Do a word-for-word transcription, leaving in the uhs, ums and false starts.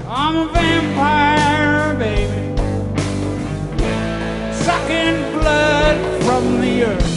I'm a vampire, baby, sucking blood from the earth.